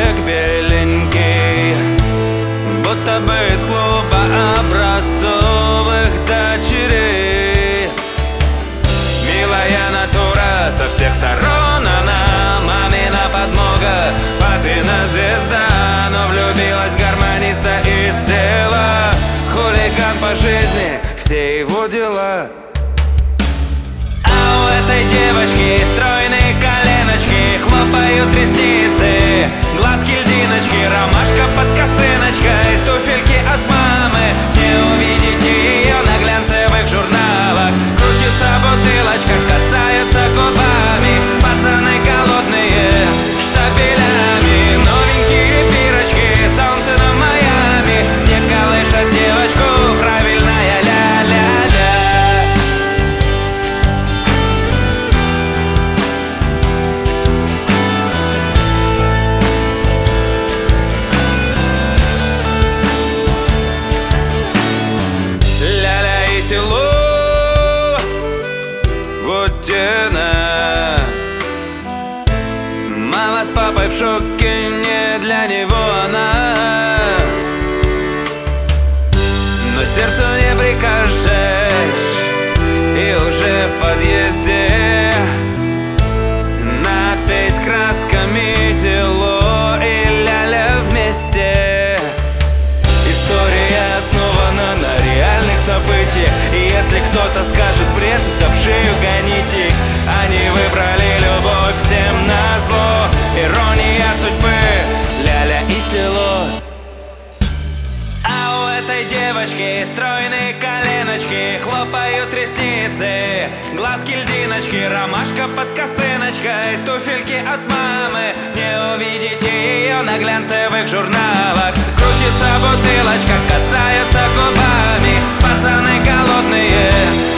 мальчик беленький, будто бы из клуба образцовых дочерей. Милая натура, со всех сторон она мамина подмога, папина звезда, но влюбилась в гармониста из села. Хулиган по жизни, все его дела. А у этой девочки стройные коленочки, хлопают ресницы, глазки льдиночки, ромашка под косыночкой, туфельки от мамы. Не увидите ее на глянцевых журналах. Крутится бутылочка, касаются губами, пацаны голодные штабелями. Новенькие пирочки, солнце на Майами, не колышат девочку, правильная ля-ля-ля. Ля-ля и село, вот она. Мама с папой в шоке, не для него она. Но сердцу не прикажешь, и уже в подъезде надпись красками село и ляля вместе. История основана на реальных событиях, и если кто-то скажет бред, то в шею гоните их. Они выбрали любовь всем назло, ирония судьбы, ляля и село. А у этой девочки стройные коленочки, хлопают ресницы, глазки льдиночки, ромашка под косыночкой, туфельки от мамы. Не увидите ее на глянцевых журналах. Крутится бутылочка, касаются губами, пацаны голодные